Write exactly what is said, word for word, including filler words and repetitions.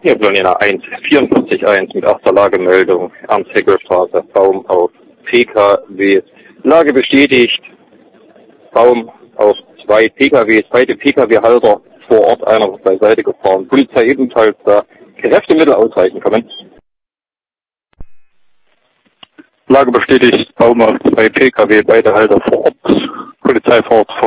Hier Blonina eins vierundvierzig eins mit erster Lagemeldung, Ernst-Heckel-Straße, Baum auf P K W. Lage bestätigt, Baum auf zwei P K Ws, beide P K W-Halter vor Ort, einer wird beiseite gefahren. Polizei ebenfalls da, Kräftemittel ausreichend, kommen. Lage bestätigt, Baum auf zwei P K W, beide Halter vor Ort, Polizei vor Ort.